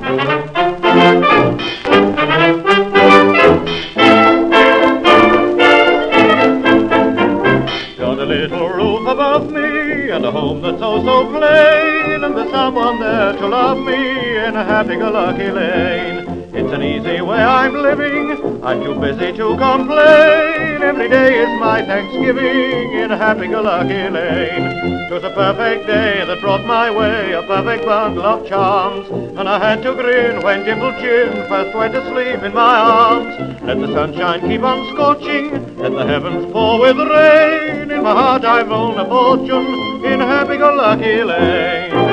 Got a little roof above me, and a home that's oh so plain, and there's someone there to love me in a happy-go-lucky lane. It's an easy way I'm living, I'm too busy to complain. Every day is my Thanksgiving in a happy-go-lucky lane. 'Twas a perfect day that brought my way a perfect bundle of charms, and I had to grin when Dimple Chin first went to sleep in my arms. Let the sunshine keep on scorching, let the heavens pour with rain. In my heart I've owned a fortune in a happy-go-lucky lane.